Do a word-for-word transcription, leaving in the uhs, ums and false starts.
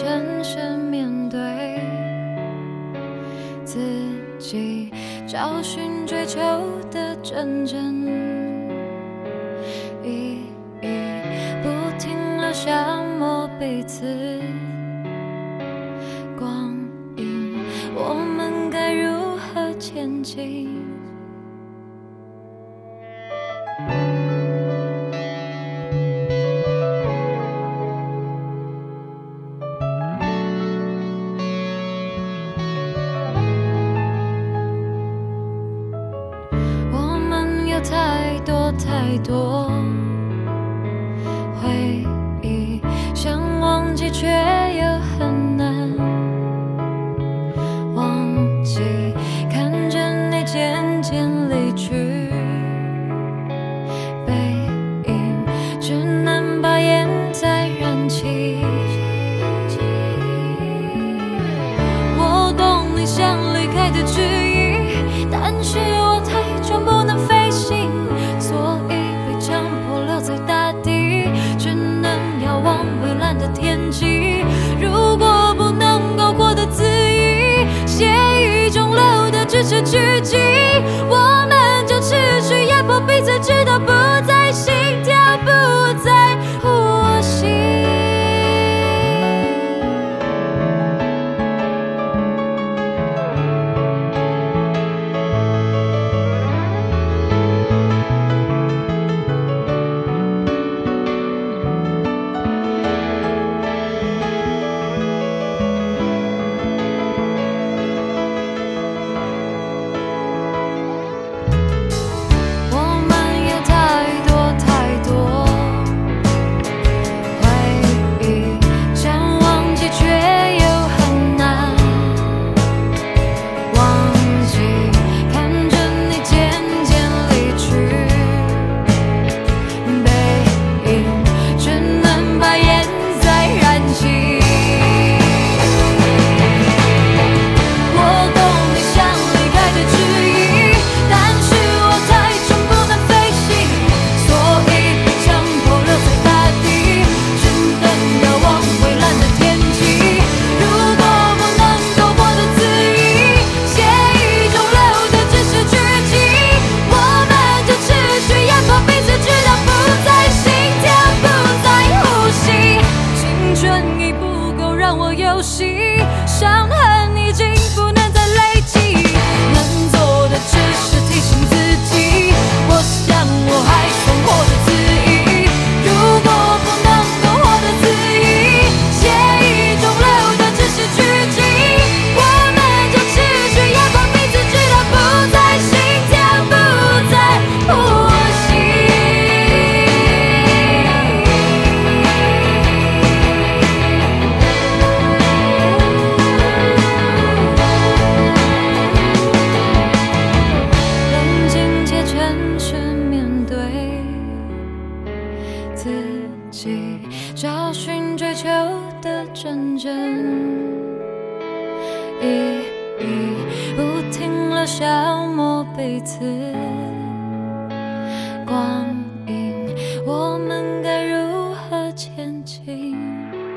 诚实面对自己，找寻追求的真正，一一不停地消磨彼此光阴，我们该如何前进？太多太多回忆，想忘记却又很难忘记，看着你渐渐离去，背影只能把烟再燃起。我懂你想离开的旨意，但是我太重不能飞行，所以被强迫留在大地，只能遥望蔚蓝的天际。如果不能够活得恣意，血液中流的只是狙击，我们就持续压迫彼此，直到不再心跳，不再呼吸。伤痕已经不能再累积，能做的只是提醒自己，我想我还算活得恣意。如果不能够活得恣意，血液中流的只是狙击，我们就持续压迫彼此，直到不再心跳，不再呼吸。自己找寻追求的真正，一一不停地消磨彼此光阴，我们该如何前进？